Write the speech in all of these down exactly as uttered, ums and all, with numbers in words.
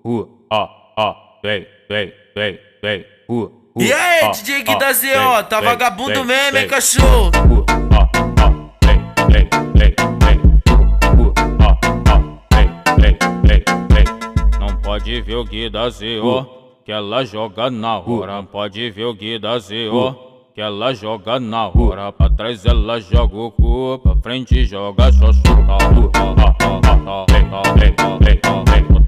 uh, ó, ó, vem, vem, vem, vem, uh, uh. E aí, D J Gui da Z O, tá vagabundo mesmo, hein, cachorro? Uh, ó, ó, vem, vem, vem, vem, uh, ó, ó, vem, vem, vem, vem. Não pode ver o Gui da Z O, que ela joga na hora. Não pode ver o Gui da Z O, que ela joga na hora. Pra trás ela joga o cu, pra frente joga só chuta. Uh, ó, ó, ó, ó, vem, vem, vem, vem, vem.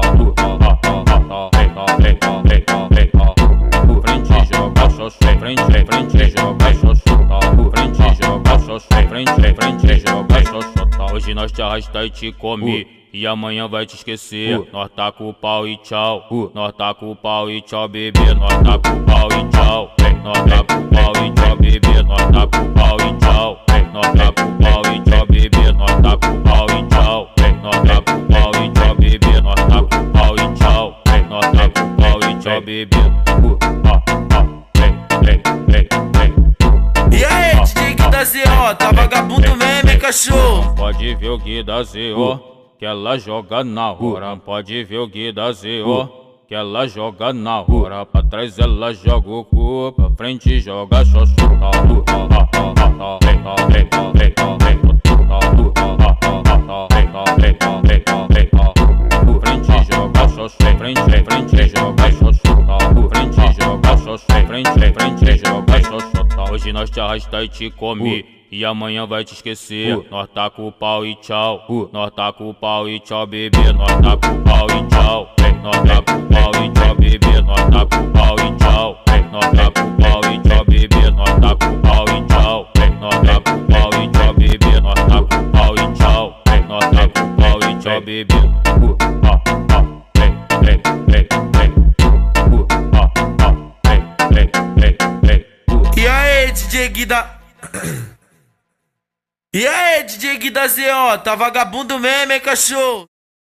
Frente, frente, joga só chuta. Frente, joga só chuta. Frente, frente, joga só chuta. Hoje nós te arrasta e te come, e amanhã vai te esquecer. Nós tá com o pau e tchau. Nós tá com o pau e tchau, bebê. Nós tá com o pau e tchau. Nós tá com o pau e tchau, bebê. Nós tá com o pau e tchau. Nós tá com o pau e tchau, bebê. Nós tá com o pau e tchau. Nós tá com o pau e tchau, bebê. Nós tá com o pau e tchau. Nós tá com o pau e tchau, bebê. E aí, D J Gui da Z O, tá vagabundo mesmo, hein, cachorro? Pode ver o Gui da Z O, que ela joga na hora. Pode ver o Gui da Z O, que ela joga na hora. Pra trás ela joga o cu, pra frente joga só chuta. Frente joga só chuta. Frente, frente joga só chuta. Frente joga só chuta. Frente, frente joga só chuta. Hoje nós te arrasta e te come, e amanhã vai te esquecer. Nós tá com o pau e tchau. Nós tá com o pau e tchau, bebê. Nós tá com o pau e tchau. Nós tá com o pau e tchau, bebê. Nós tá com o pau e tchau. Nós tá com o pau e tchau, bebê. Nós tá com o pau e tchau. Nós tá com o pau e tchau, bebê. Nós tá com o pau e tchau. Nós tá com o pau e tchau, bebê. E aí, D J Gui da... E aí, D J Gui da Z O, tá vagabundo mesmo, hein, cachorro?